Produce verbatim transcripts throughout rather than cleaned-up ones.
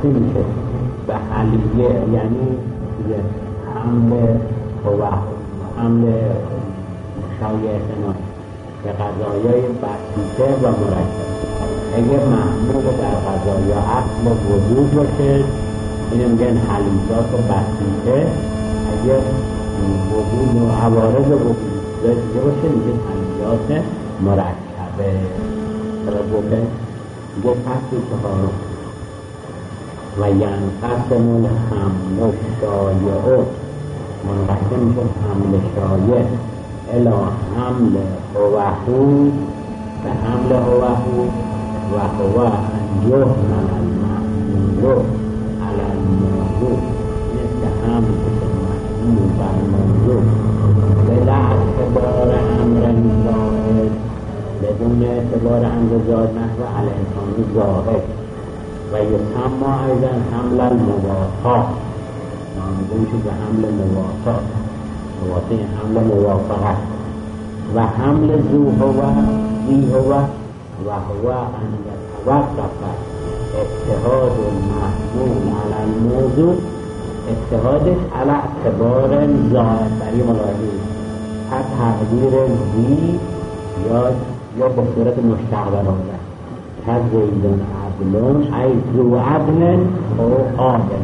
تقسیم میشه به حلیه، یعنی حمل و حمل شایع احتمال به غذایای بسیطه و مرکب. اگه محمول در غذایا اصل وجود باشه اینو میگن حلیات بسیطه، اگه وجود و عوارض وجود دیگه باشه میگه حلیات مرکبه. ربوبه یه فصل چهارم و ینقسم الحمل الشایع، منقسم میشه حمل شایع الی حمل هوهو، به حمل هوهو و هو ان یحمل المحمول علی الموضوع، مثل حمل محمول بر موضوع بلا اعتبار امر زائد، بدون اعتبار امر زائد نحو علی انسان زائد. و یسمى ایضا حمل الموافق، نامیده میشه به حمل موافق، موافق حمل موافقه. و حمل ذو هو ذی هو و هو ان یتوقف اتحاد المحمول علی الموضوع، اتحادش علی اعتبار زائد، برای ملاحظه هر تقدیر ذی یا یا به صورت مشتق برآورده که زیدون عدلون ای ذو عدل او عادل.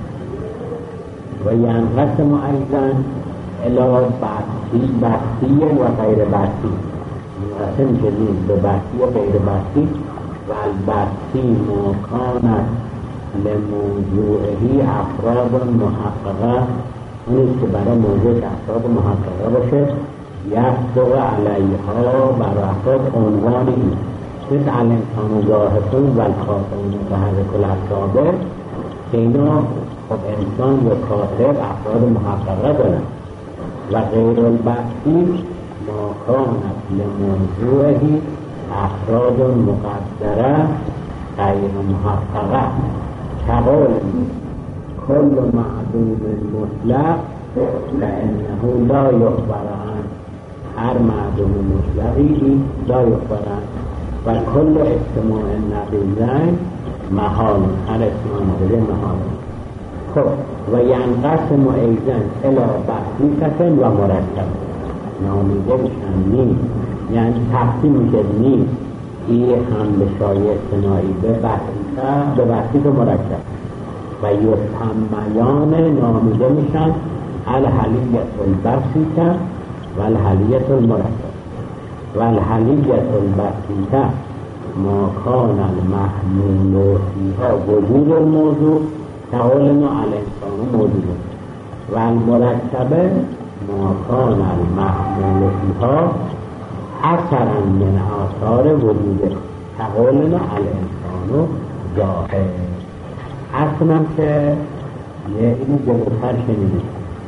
و ینقسم ایضا الی بسطی بسطی و غیر بسطی، منقسم شدیم به بسطی و غیر بسطی. و البسطی ما کانت لموضوعه افراد محققه، اونیست که برای موضوع افراد محققه باشه، یصدق علیها بر افراد عنوان این مثل الانسان ظاهرون و الکاتبون متحرک الافراد، که اینا خب انسان و کاتب افراد محققه دارن. و غیر البسطی ما کانت لموضوعه افراد مقدره غیر محققه، کقول کل معدود مطلق فانه لا یخبر عنه، هر معدود مطلقی لا یخبر عنه. و کل اجتماع نقیضین محال، هر اجتماع نقیضین محال. خب و ینقسم ایضا الی بسیطة و مرکب، نامیده میشن نیست، یعنی تقسیم میشه نیست این حمل شایع صناعی به بسیطه به بسیط و مرکب. و یسمیان نامیده میشن الحلیة البسیطه و الحلیة المرکب. و الحلیة البسیطه ما کان المحمول فیها وجود الموضوع تقولنا علی انسان موجود. و المرکبه ما کان المحمول فیها اثرا من آثار وجوده تقولنا علی انسان ظاهر. اصلا که یه اینو جلوتر شنیدید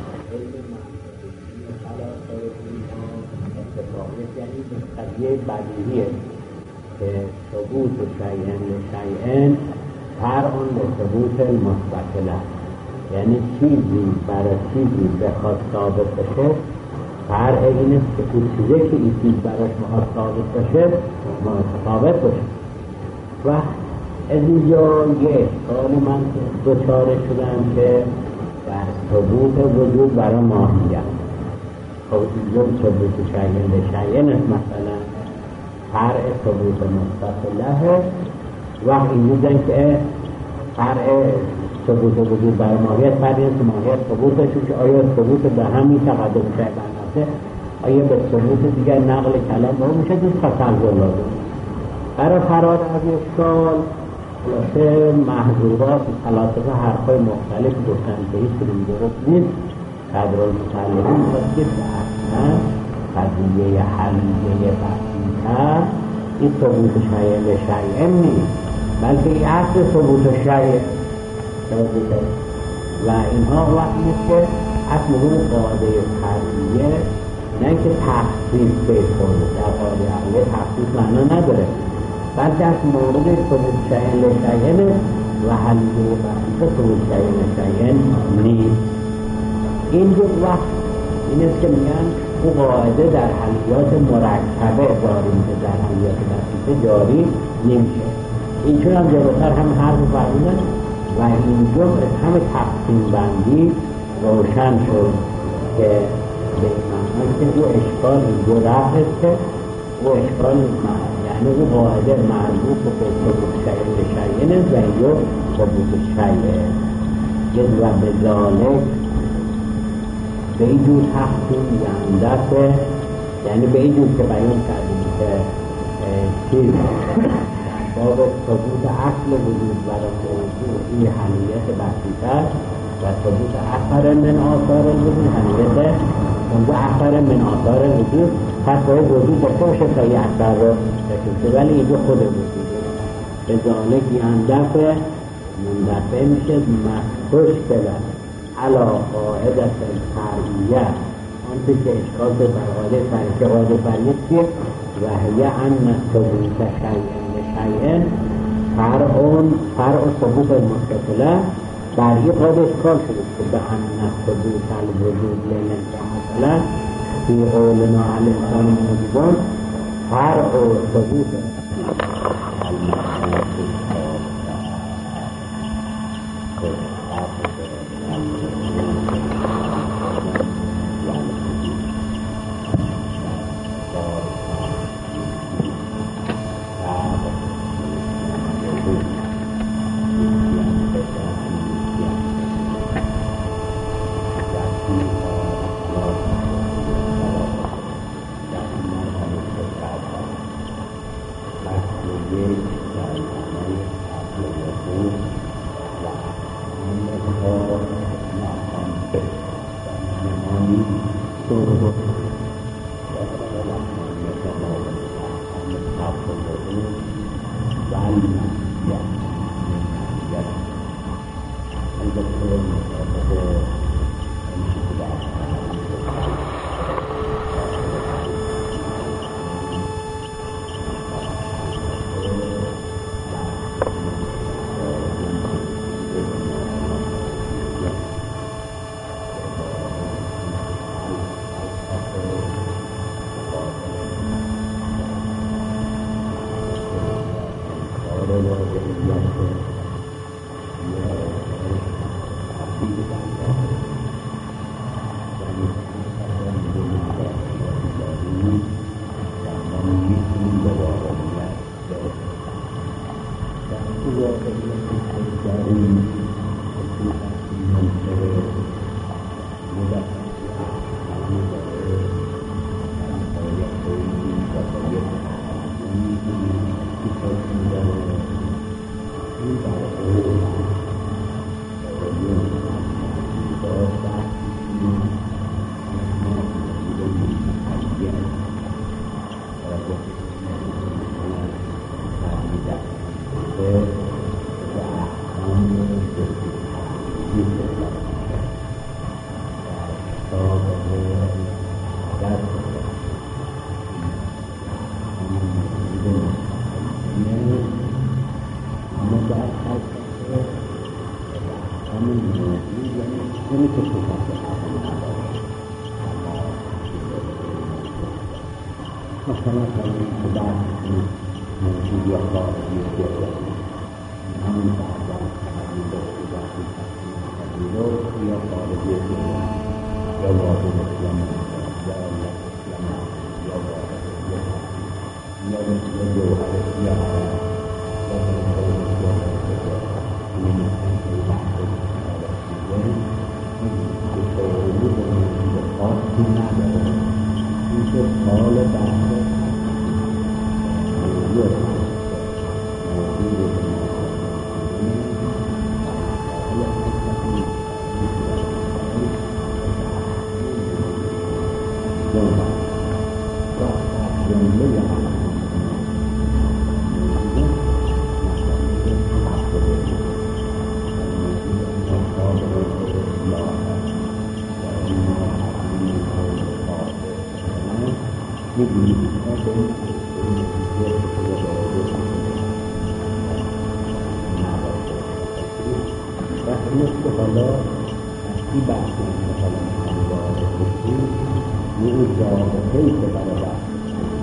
یعنی قضیه بدیهیه که ثبوت شیئن لشیئن فرعون به ثبوت المثبت له، یعنی چیزی برای چیزی بخواد ثابت بشه فرع این است که اون چیزی که این چیز براش بخواد ثابت بشه متفاوت باشه. و از اینجا یه اشکالی من دوچاره شدم که در ثبوت وجود برای ماهیت، خب اینجا ثبوت شیئن لشیئن است، مثلا فرع ثبوت مثبت له و اینجا که فرع ثبوت وجود برای ماهیت فرعی است که ماهیت ثبوت بشه که آیا ثبوت به همین تقدم شای برناسه، آیا به ثبوت دیگر نقل کلام رو میشه دوست تصور لازم. برای فرار از اشکال خلاصه محضورات خلاصه حرفای مختلف گفتن که هیچ کنیم درست نیست. قدر المتعلقین باید که اصلا قضیه حلیه بسیطه این ثبوت شیء لشیء نیست، بلکه این اصل ثبوت شیء و اینها وقت نیست که اصل اون قاعده فرعیه نه که تخصیص بیت خورده، در قاعده عقلیه تخصیص معنا نداره، بلکه از مورد ثبوت شیء لشیء و حلیه بسیطه ثبوت شیء لشیء نیست. این دو وقت این است که میگن او قاعده در حلیات مرکبه داریم که در حلیات بسیطه جاری نمیشه. این چون هم جلوتر هم حرف فرمودن و اینجا همه تقسیم بندی روشن شد که به معنی که او اشکال اینجا رفت که او اشکال یعنی او قاعده مربوط به ثبوت شیء شیء و اینجا ثبوت شیء و به ذالک به این جور تقسیم یندسه، یعنی به این جور که بیان کردیم که چیز باب ثبوت اصل وجود و موضوع این حمیت بسیطه و ثبوت اثر من آثار الوجود حمیت اونجا اثر من آثار الوجود، پس باید وجود داشته باشه تا یه اثر رو بکشه، ولی اینجا خود وجود به ذالک یندسه مندفع میشه مخصوص بده علا قاعدت الفرعیه، آنچه که اشکال به قاعده فرعیه که قاعده فرعیه چیه؟ و هی ان ثبوت شیء شیء فرعون فرع ثبوت المتصله بر این قاعده اشکال شده که به ان ثبوت الوجود للانسان فی قولنا الانسان موجودان فرع ثبوت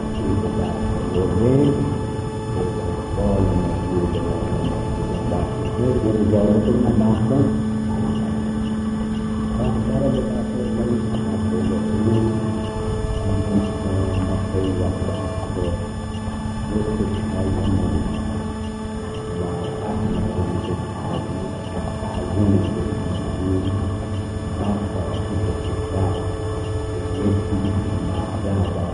Thank you. گزارش من بحثم بحثر به تاثیر من تحصیل اون مقایی وقت بحثه دوستش های من و احمد آنجا تعظیم بکنید بحث آقای بسیار یکی معدن و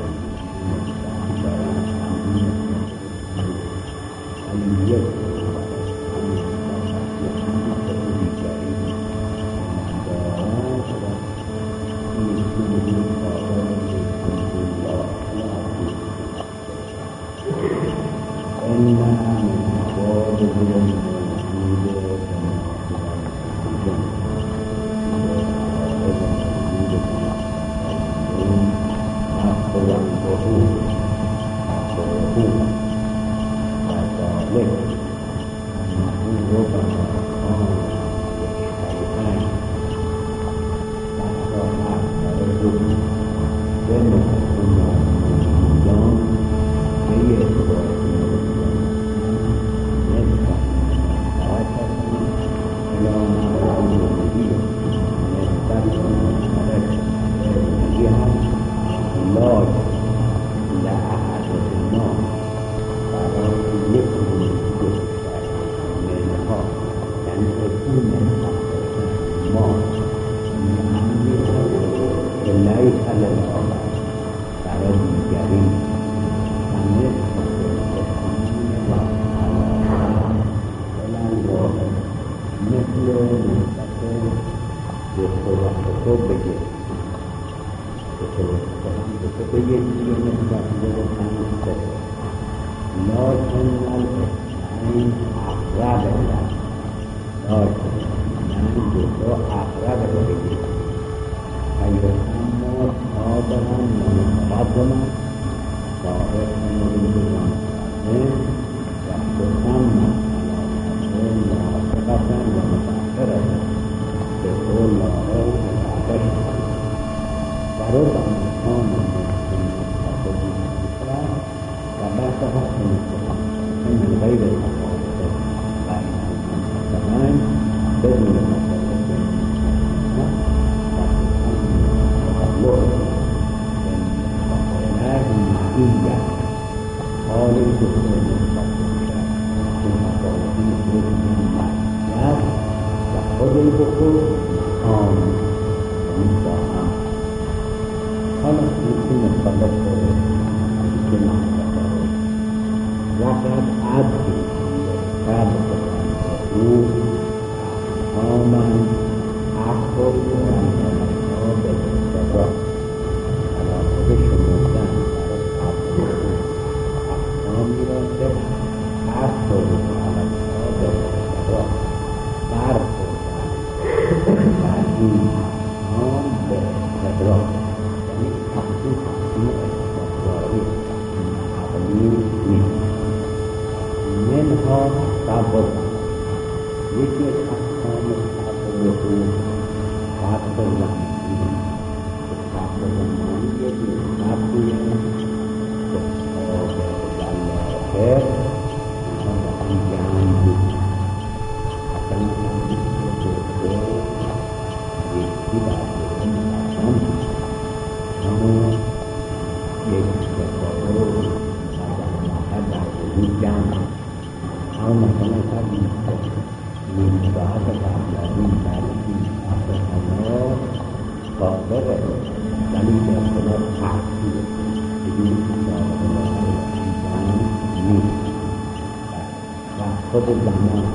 خود زمان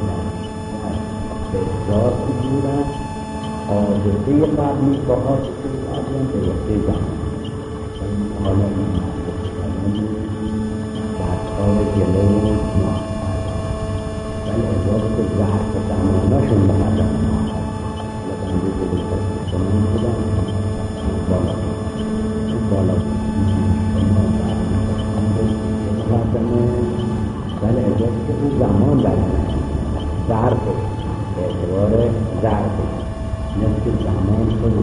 به ذات بودن حادثه قبلی با حادثه قبلی به وقت زمان حالا این بحث‌های جلو ما ولی اجازه به ظرف زماناشون به هر زمان حالا بنده بزرگتر زمان بودن بالا بالا ولی اجازه که اون زمان برد ظرف به اعتبار ظرف مثل زمان خود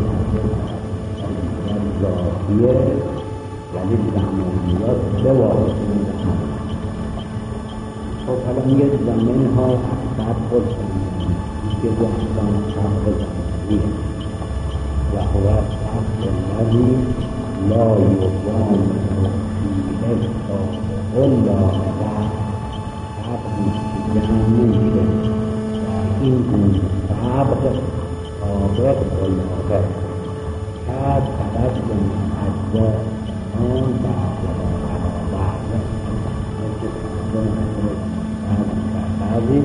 ذاتیه ولی زمانیات به واسطه زمان خب حالا میگه زمین ها اکثر خود که دستان سبق زمینیه و هو سبق الذی لا یضام فیه سابق لا غیر سبقی که جمع نمیشه و این گونه سبق سابق و لاغر کرد تقدم اجزا آن بعد بعضی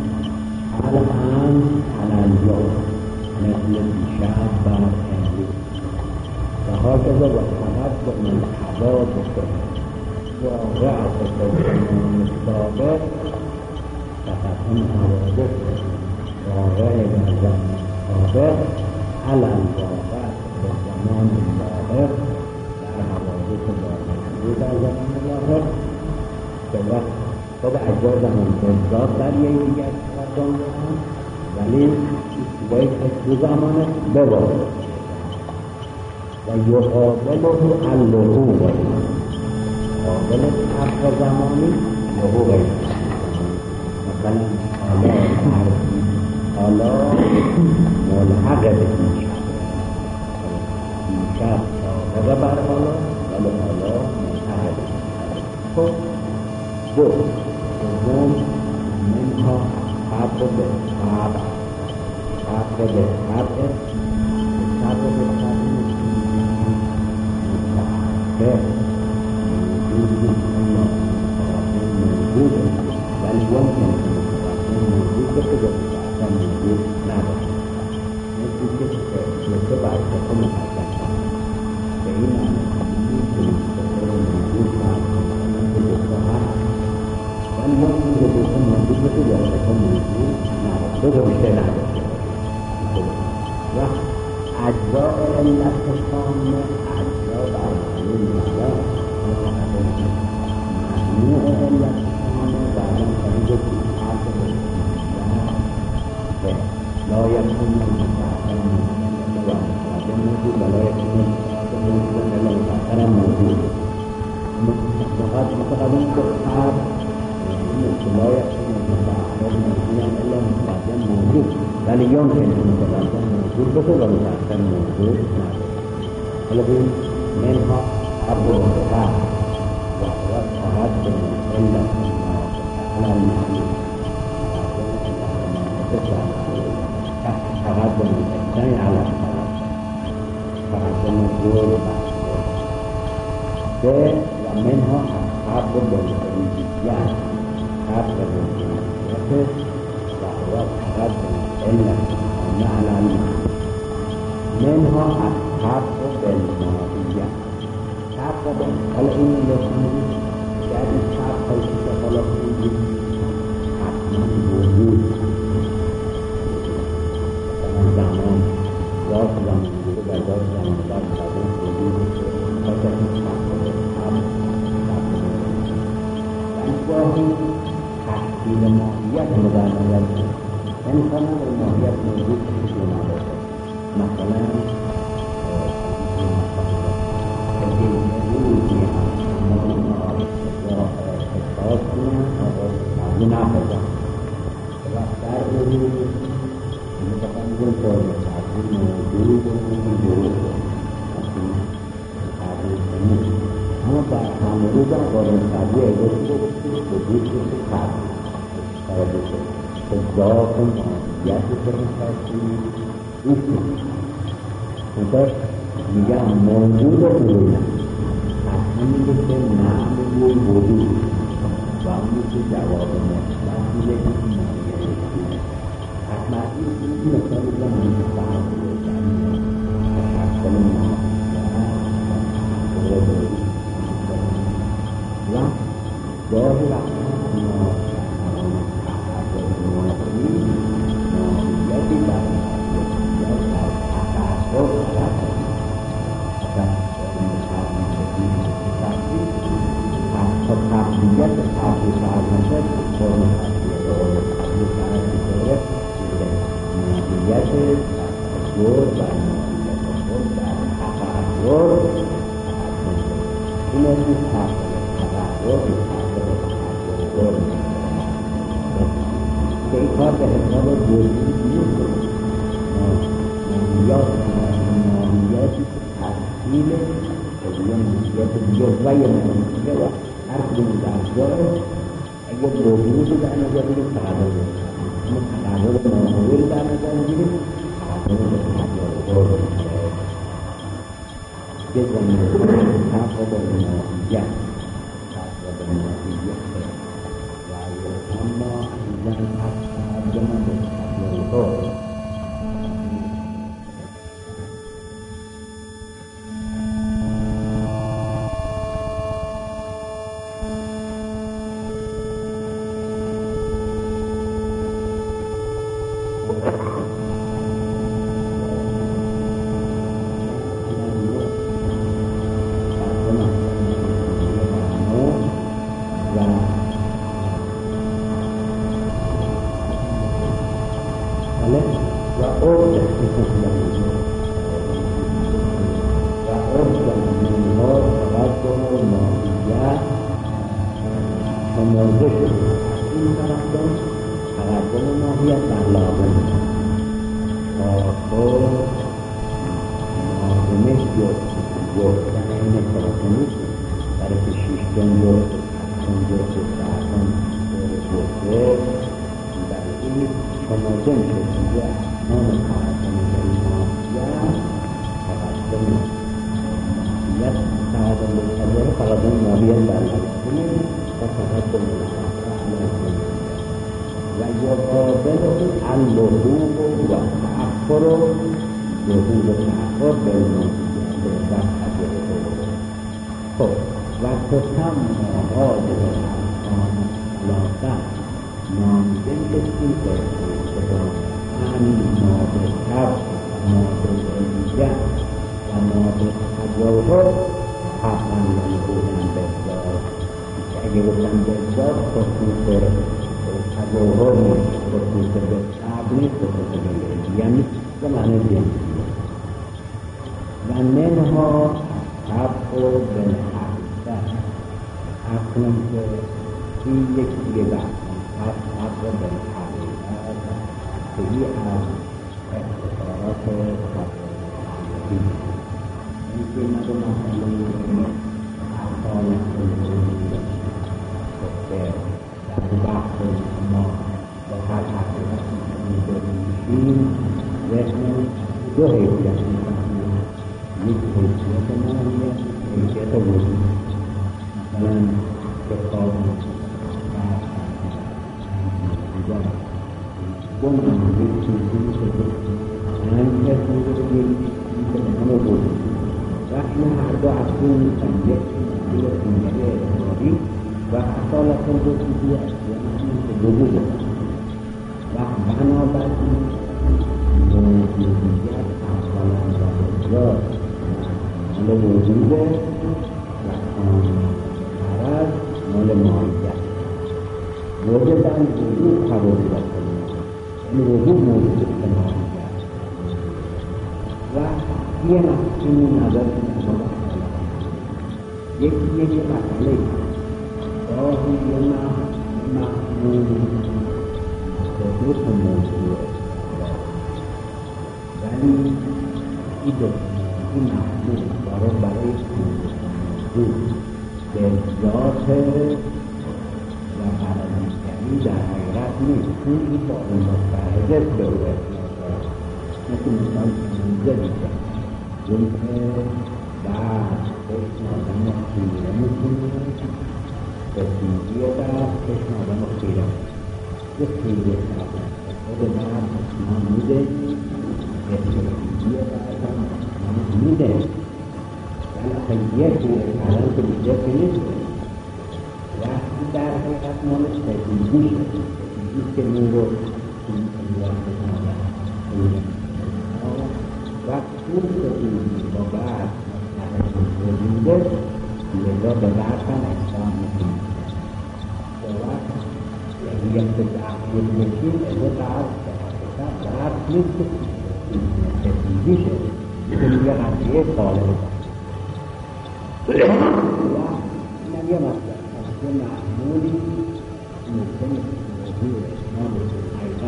الان على اليوم مثل دیشب بر امروز و هاکذا و تقدم الحوادث واقعة الزمان السابق تقدم حوادث واقع در زمان سابق على الواقع بالزمان اللاحق در حوادث واقعی در زمان لاحق که وقت خود اجزا زمان بالذات در یک دیگر تقدم دارند ولی باید که تو زمانه بواقع و یقابله اللحوق قابل حق زمانی لحوق مثلا حالا حالا ملحق به این شب سابقه بر حالا ولی حالا ملحق به خب دو دوم منها حق به حق حق به حق حق به حق مستحقه موجود ولی يمكن أن موجود بقدر أحسن موجود نعم نتيجة مثل بعد تكون أحسن فإن موجود موجود مع نتيجة صحة وأن يمكن أن يكون موجود بقدر تكون موجود نعم بقدر شيء نعم وأجزاء الأقسام أجزاء بعضهم الأجزاء مجموع الأقسام بعضهم خارج الحاكم لا يكون متأخرا موجود ولا يكون متأخرا إلا متأخرا موجود متقدم كتاب لا يكون متأخرا موجودا إلا متقدم موجود ولی يمكن أن متقدم موجود بكل ومتأخر موجود ولكن منها عبد الوهاب وهو تقدم إلا على المعنى تقدم الثاني على الثلاث تقدم الدور بعد ومنها أصحاب البلديات أصحاب البلديات وهو تقدم إلا على المعنى منها أصحاب البلديات أصحاب البلديات التي jadi apa kita kalau ini akan wujud dalam zaman waktu zaman dulu belajar zaman belajar wujud baca kitab dan suatu hati lemahiyat negara lagi dan karena lemahiyat wujud itu ada masalah munafada rakyat ini merupakan bentuk satu dulu dulu hari ini apa kamu juga orang saja itu begitu sekali kalau itu sejauh ya seperti itu untuk yang menjual dulu akan kita nak menjual bangun sejawabnya, tapi lagi karena ini akan menjadi tahu dan akan menjadi yang doa dia tetap berusaha untuk dia terus dan ini kita که این کار به حساب وجود نیست ماهیات ماهیاتی که تحصیل یا ماهیات جزوه ماهیه و هر کدوم درجای اگر وجود در نظر بگید تقرر بگید اما تقرر ماهیه در نظر بگید تقرر بگید یه زمینه تقرر ماهیه تقرر ماهیه اما زن اصلا جمع بسید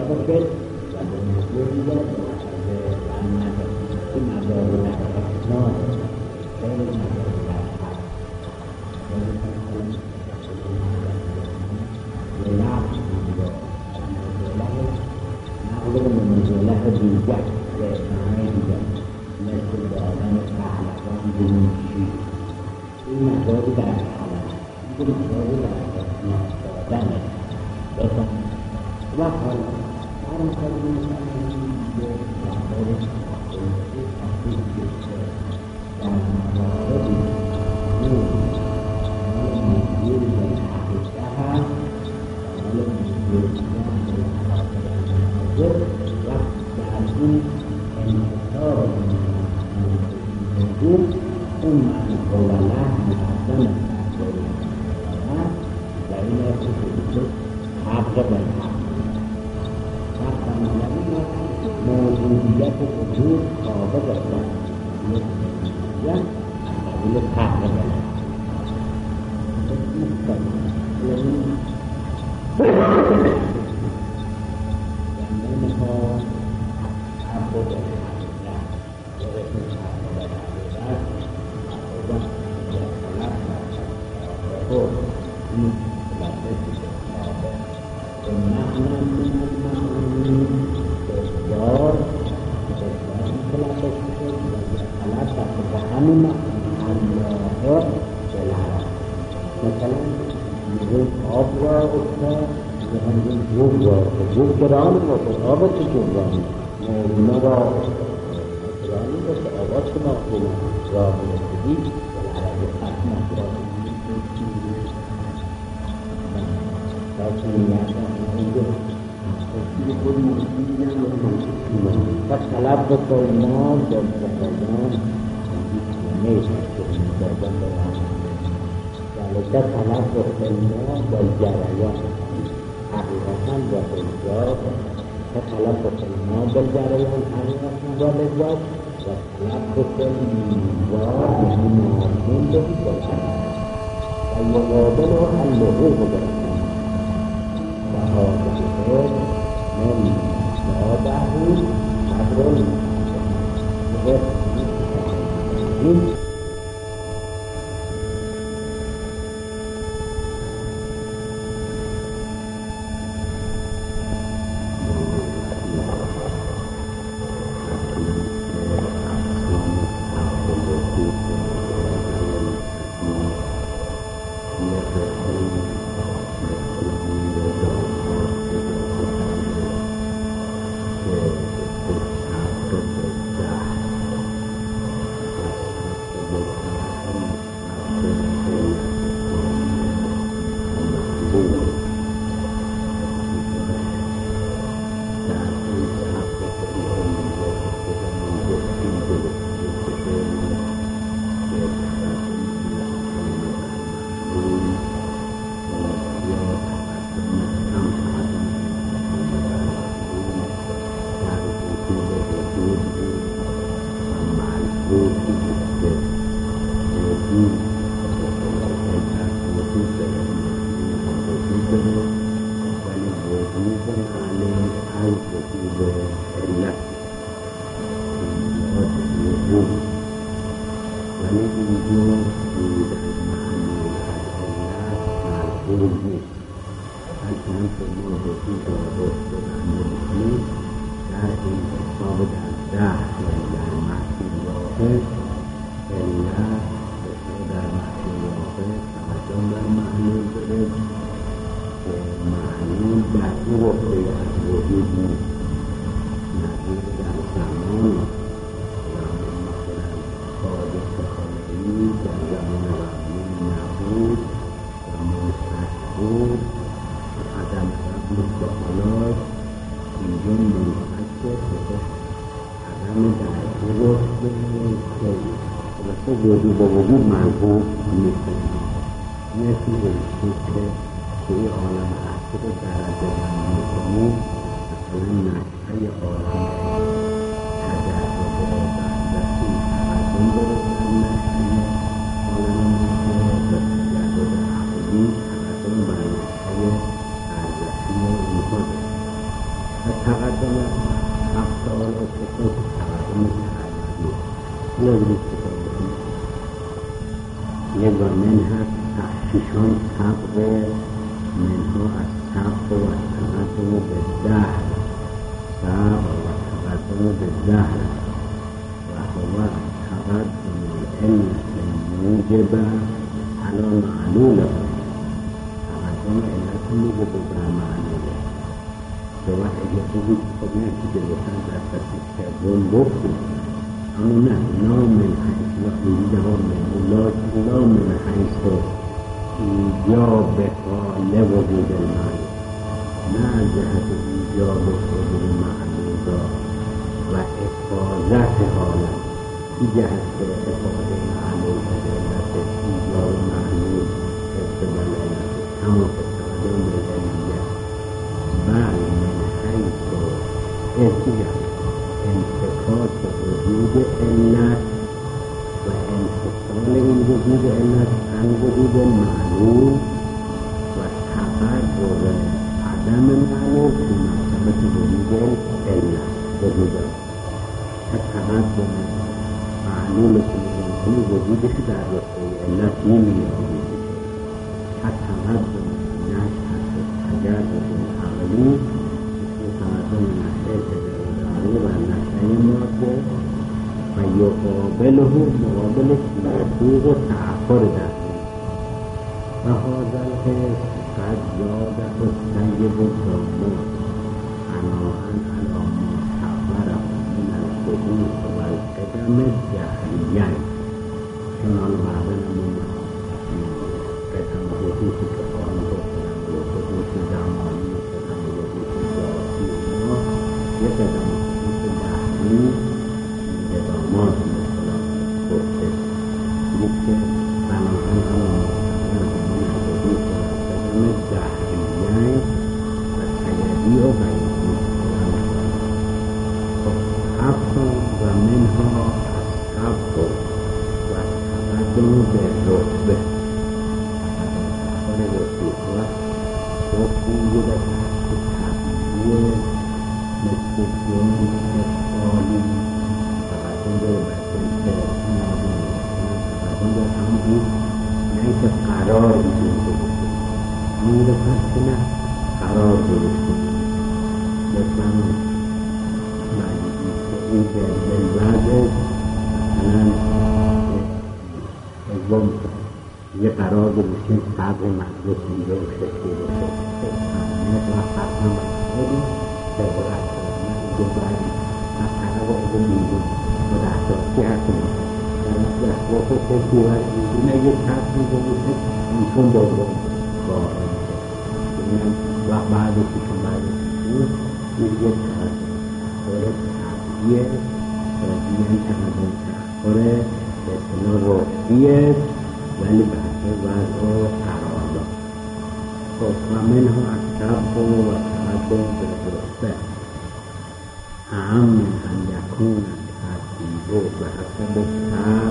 باشه و به موضوع بیاد مسئله رن نداره که مدارون احسان خیلی مدارون هست خیلی یه نقش میگه نقل به مزوله دیگر به ادامه دیگر مثل دادن پهلوان دونشی این مداری در حالت این مداری در اسناد دادنه بزن و حالا هر کاری میکنه یه مداری تحقیقی تحقیق بیشه در مواردی نور حال مدیری به حقیقه هست حال مدیری به و در این انتظار موجود اون معنی قوله مقدم تحصیل هست و این است که حق به حق حق بنابراین موجودیت وجود ثابت است یک موجودیت قبول حق به حق منها عبد الحق ورسول المعنى من المعنى بسيار بسيار ثلاثة شهور ثلاثة فهم الله بالعرب مثلا نقول أبوة أخرى نقول جوجا جوجران وأبوة جوجران نرى جوجران بس أبوة مقبولة رابطة جديد بالعرب أسمع فالتلبس بالمال والزكاة ليس ذلك تلبس بالمال والجريان حقيقة والإجابة فتلبس بالمال والجريان حقيقة والإجابة وتلبس بالمال يعني معلوم به والحق ويقابله اللغوب بالحق وهذا الخير من أصابه قدر المسلمين وجود وجود محبوب مثل مثل الشيء في عالم آخر درجة من مثلا أي عالم هذا هو درجة عالم درجة عالم درجة عالمي عالم بين أي درجة مختلفة هفت سال اتفاق تقدم تحریمی نزدیک کتابی یک من هست تحشیشان سبق منها از سبق و تقدم به دهر سبق و تقدم به دهر و هو تقدم العلم موجب علا معلوله تقدم علت موجب به معلوله شما اگه خوبی خب نه که جلوتن در تصیب کردون بکنید اما نه لا من حیث و اینجا من لا من حیث ایجاب غالب وجود المعلوم نه از جهت ایجاب وجود معلوم و افاظت حالت این جهت که افاظه معلوم از علت ایجاب معلوم ارتبال علت همون فتقدم مجلیه بل من حیث ارتجاع انتقاط وجود علت و انفصال این وجود علت عن وجود معلوم و تقرر عدم معلوم که مرتبط وجود علت وجود تقرر معلوم که ممکنه وجودش در رتبه علت نمی‌یابی تقرر نشأت تجرد عقلی تقرر نشأت تجرد و نشأ ماده و یقابله مقابل مرفوض و تعفر در و هذا الحس قد یاده السیب الدامون عناعن علا ما تعبره من الحدوث و القدم الجهریه چنان بعدنمون قدم حدوثی که آن گفتن و حدوث زمانی و قدم حدوث ذاتی اونا یه قدم حدوث جهری ادامات مثلا گفته که بناهن همون من حدوث و قدم جهریه و سیدی و غیری حفظا و منها اصحب و تقدم به رتبه تقدم رتبه و رتبه در تحقیقی مثل جن افعالی تقدم به بسیط نادون تقدم به همون نه که قرار بگیم بگیم میره پس که نه قرار بگیم مثلا این که بالوضع مثلا ازم یه قرار بگیم طبع مدرس اینجا و شکلی و شکلی و فرقا مدرسه به برد من اینجا باید از طرف ازم اینجا و دستاسی هستیم دستاسی شکلی و اینجا یه طبع اینجا میشه ایشون دوزم قائم میشه و بعدش ایشون بعدش ایشون اینجا طرف یه دیگه تقدم تأخره به اصطلاح رتبیه ولی بحث وضع و قرار داد خب و منها اکتب و تقدم به رتبه اهم من ان یکون ترتیب و حسب تب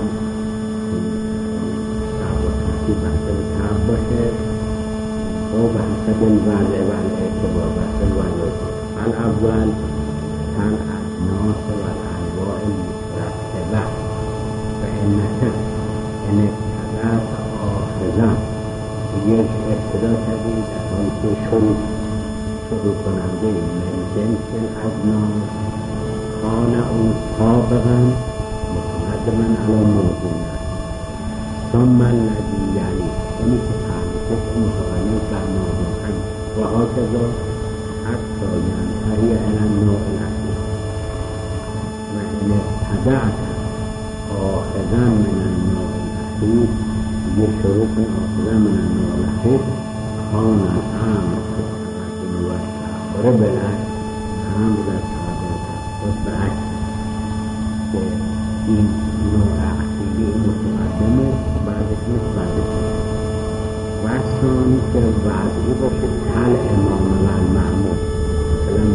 تب و ترتیب بحث تب باشه و به حسب الوضع و الاعتبار بحث الوضع الاول تن الناس و الانواع المترتبه فانك ان ابتدأت آخذا یک ابتدا کردی در آن که شروع شروع کننده من جنس الاجناس کان او سابقا متقدما علی موضوعیت ثم الذی یلی یعنی که تعریفش متقدم بر موضوعیت و هکذا حتی ینتهی الی النوع الاخیر و ان ابتدأت آخذا من النوع الاخیر یه شروع کن آخذا من النوع الاخیر کان الامر تقدم و تأخر بالعکس امر در تقدم تأخر بالعکس که این نوع اخیری متقدمه بعدش نیست بعدش و ثانی که وضعی باشه کل امام و المعمول مثلا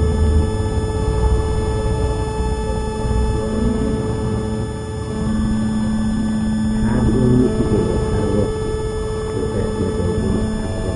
تبعونی که جلوتر رو که قسم دوم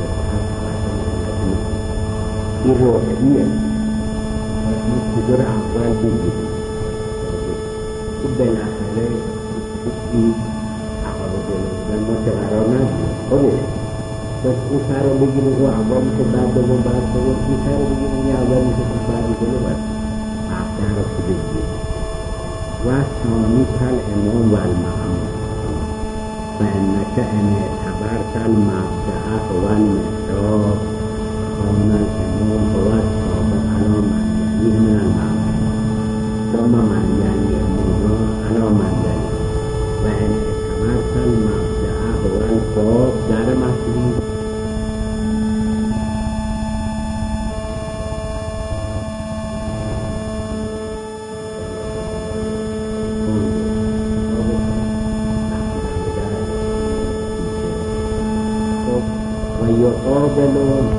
این روحیه این کدور اول اول بگیریم این بالاخره این احوال بودن ما که قرار ندیم خودش بس اون سر رو بگیریم و اول میشه بعد دوم بعد دوم این سر رو بگیریم یه اول میشه بعد دوم بعد افتر رو که بگیریم و ثانی کل امام و المعمول و انک ان اعتبرت المبدأ و المحراب کان الامام هو الصابر علی من یلیه من المعمول ثم من یلیه مولا علی من یلیه و ان اعتبرت المبدأ هو الباب در مسجد يقابل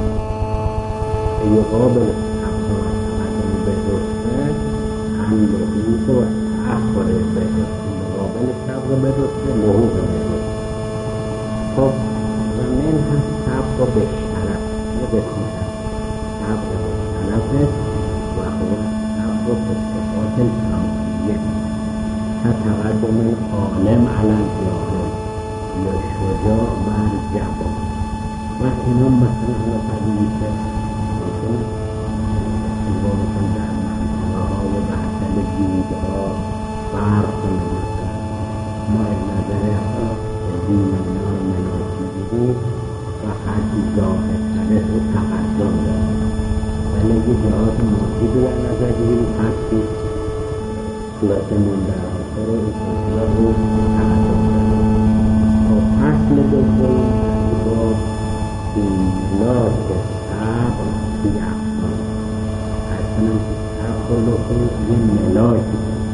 يقابل أفضل تقدم بدرسته عن لحوظ و أخبر بدرسته مقابل صبر بدرسته لحوظ بدرسته خب و من هم صبر به شرف نبسیم صبر به شرفه و هو صبر به صفات الكمالية كتقدم العالم على الجاهل للشجاع مع الجبار و اینا مثلا حالا قدیمی که مثلا انگاه مثلا در محمدهای بحثل جودها فرق کنه مثلا ما نظره دین اینا مناسی بودیم و خرچی ظاهر تره رو تقدم دارد ولی یه جهات مادی رو در نظر بگیریم خرچی صورت منده آخر رو رو تقدم دارد خب اصل دوم با ملاک صبر فی اقسام اصلا صبر رو یه ملاک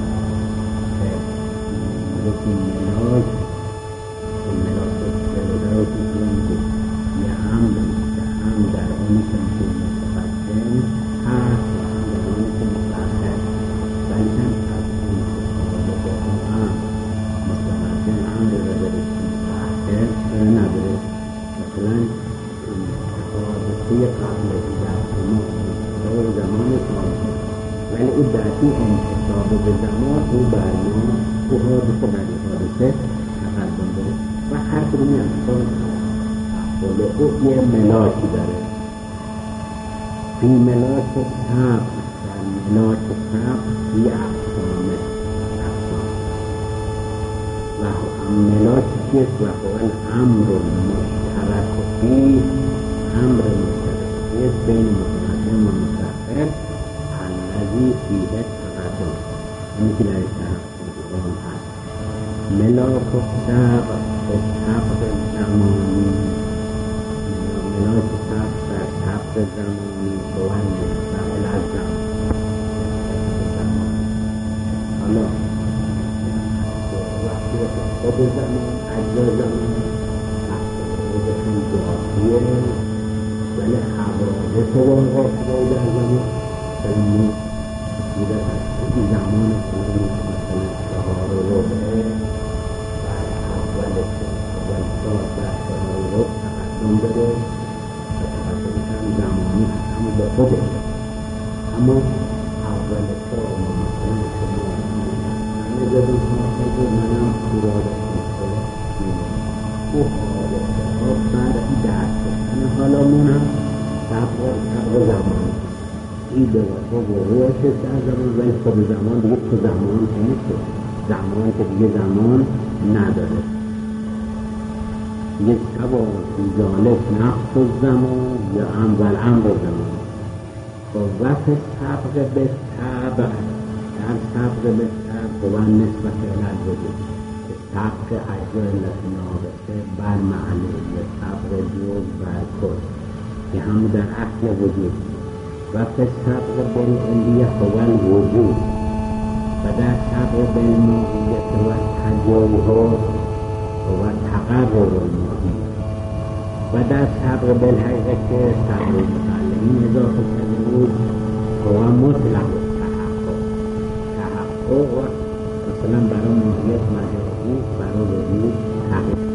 که ملاک ملاک بلده رو که یه هم که هم در اونی که متقدم هست و هم در اونی که متأخر ولی هم از اون که با اون هم متقدم هم رو داره متأخر نداره مثلا توی قبل در زمان زمان کامل ولی او در این انتصاب به زمان او برنامه او حادثه بر حادثه تقدم داره و هر کدومی از اون او یه ملاکی داره فی ملاک صبر در ملاک صبر فی اقسامه و ملاک چیست و قول امر مشترک فی امر مشترک بین متقدم و متأخر الذی فیه تقدم اینی که در قرآن هست ملاک صبر صبر زمانی ملاک صبر در صبر زمانی قوان مستقل از زمان حالا وقتی خود زمان اجزا زمان بودشون جاهیه ولی حوادث واقع شده در زمان سلمی بوده این زمان کنی مثلا چهار ربعه بعد اول اول ساعت بعد چهار ربع تقدم داره و تقدمش هم زمانی هست اما به خوده اما اول ساعت ما مثلا شما همه جدید ما خیلی منم سرادش میکنه او حادثه ها بعد این درد کردن حالا من هم صبر زمان این به وقتا وقوعش در زمان ولی خود زمان دیگه تو زمان که نیست زمان که دیگه زمان نداره یک سبا ذالک نقص زمان یا اول امر زمان با وقت صبر به طبع در صبر به طبع و نسبت علت وجود صبر اجزای نابسته بر معلوم صبر جز بر کل که هم در اصل وجود و صبر بالعلیه هو الوجود و در صبر بالماهیت و تجاوز و تقرر الماهی و در صبر بالحقیقت صبر المتعلمین اضافه شده بود هو مطلق تحقق تحقق مثلا برای ماهیت مجازی برای وجود حقیقت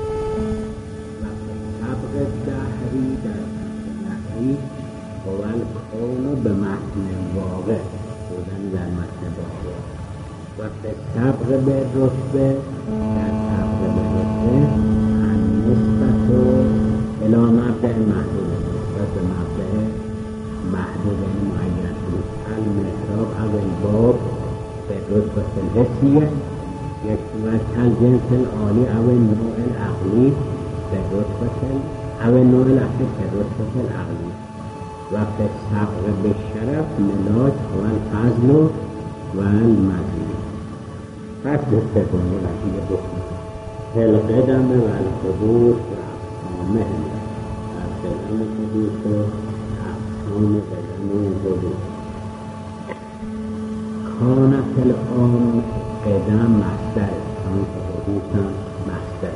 و صبر دهری در صبر دهری هو کون به متن واقع بودن در متن واقع و به صبر به رتبه در صبر به رتبه هم نسبت و الا مبدع محدود نسبت به مبدع محدود یعنی معین بود المحراب اول باب به رتبه الحسیه یک و کل جنس العالی اول نوع العقلی به رتبه اول نوع العقلی به رتبه العقلی و به صبر به شرف ملاک و الفضل و المزید پس دسته کنه رفیه بکنه القدم و القدوس و افهامه القدم قدوس و افهام قدم قدوس کانت العام قدم مصدر کانت قدوس هم مصدر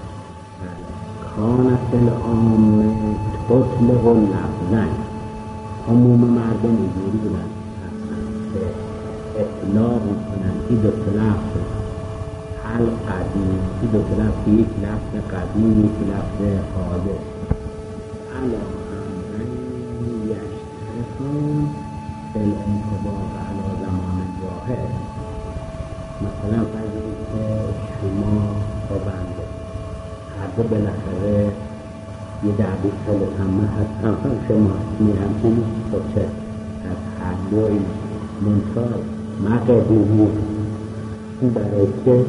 کانت العام تطلق لفظن عموم مردم اینجوری بودن که اطلاق میکنن این دو لفظ حل قدیم این دو لفظ یک لفظ قدیم یک لفظ حادث علا امرین یشترکون فی الانطباق علی زمان واحد مثلا فرض که شما با بنده هر دو بالاخره یه در بیست سال همه هست هم شما می همچین خودچه از هر دوی منطقه مقدومی این برای که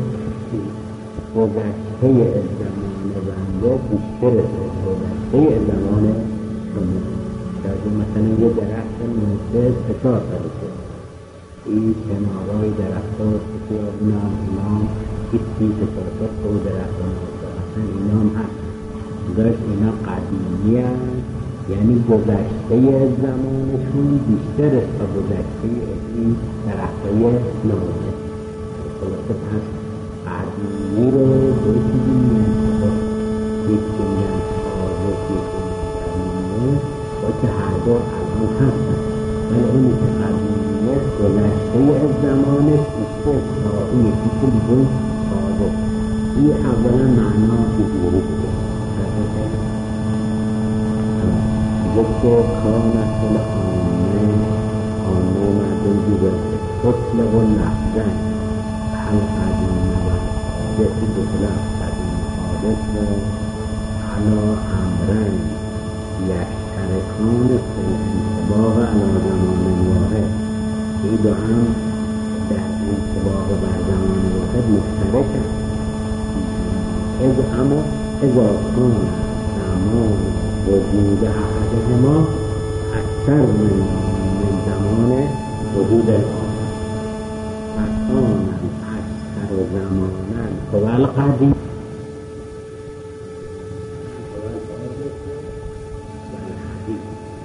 گذشته زمان بنده بیشتر گذشته زمان شما در مثلا یه درخت منطقه پچار ساله شد این کنارای درخت ها سیاه نام اینا کسی پچار سال تو درخت ها اصلا اینا هم هست داشت اینا قدیمی هست یعنی گذشته زمانشون بیشتر است تا گذشته این درختای نمونه خلاصه پس قدیمی رو دوی چیزی میگن یکی میگن حاضر یکی میگن با که هر دو الان هستن ولی اونی که قدیمی است گذشته زمانش بیشتر تا اون یکی که میگن حاضر این اولا معنا بزرگی بوده ذکر کانت العامه آنه مردم دیگر تطلق و لحظن حل قدیم و حادثی بطلق قدیم حادث و علا امرن یشترکان فی الانطباق علا زمان واحد این دو هم در انطباق بر زمان واحد مشترک هست از اما اذا کان زمان وجود احدهما اکثر من من زمان وجود الآخر فکان اکثر زمانا هو القدیم هو الحادث و الحدیث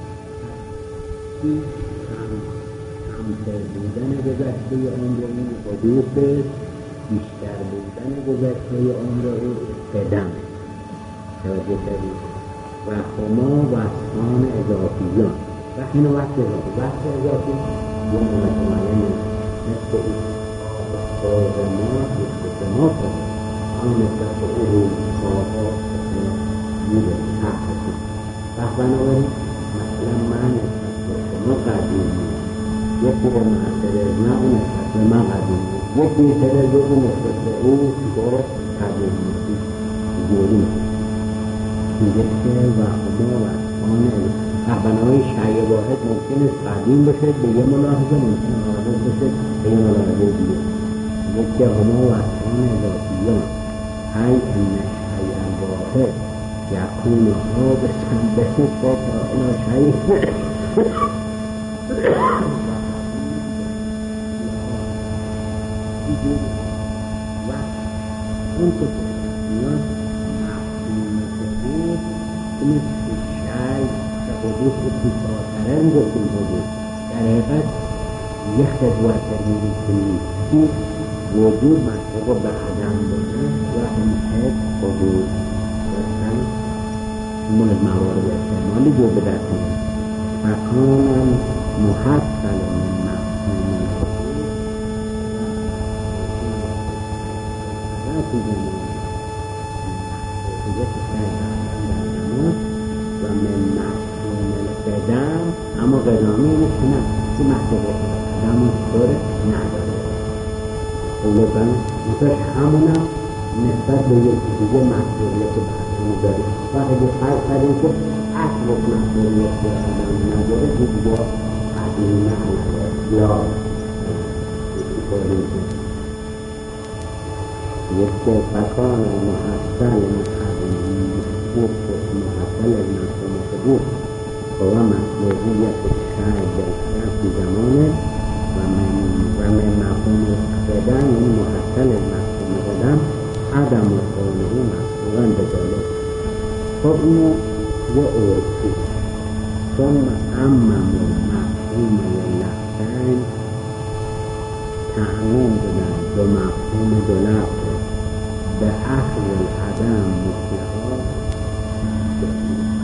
این هم کمتر بودن گذشته عمر این حدوث بیشتر بودن گذشته عمر او قدم توجه کردید و هما وصفان اضافیان و این وقت اضافی وقت اضافی یه نوعت معینه مثل این آدمات استثمات آن نسبت به او آقا میده تحقیقی وقت بنابراین مثلا من نسبت به شما قدیمی یکی به معصره نه اون نسبت به من قدیمی یکی سره اون نسبت به او سیگار قدیمی جوری میگه که و هما و آن بنای شیء واحد ممکن است قدیم باشه به یه ملاحظه ممکن حادث باشه به یه ملاحظه دیگه میگه که هما و آن اضافیان ای ان شیء واحد یکون حادثا به نسبت الی شیء و اون که اینا مثل شای که حدوث اتفاقره میگفتیم حدوث در حقیقت یه خدوت داریم که وجود مطلق به عدم بودن و همشه حدوث داشتن مورد موارد احتمالی جو به دست میاد فکانم محصل من مفهوم حدوث و حدوث و من مفهوم قدم، اما قدامی اینه که نه که محصوله قدم و طور نداره. لطفا مثلا همونم نسبت به یکی دیگه محصولیت محصولی داره و اگه فرض کردیم که اصل محصولیت به قدم نداره دیگه قدیم نداره یا یک صفتان محصل محصول محصل مفهوم ثبوت و مصلوحیت شرع در فی زمانه و من مفهوم قدم یعنی محصل مفهوم قدم عدم و قوله مفهوما بجاله. خب اینو یه عرفی ثم امم مفهوم لفتن تعمیم بدن دو مفهوم دو لفظ به اخذ العدم مطلقا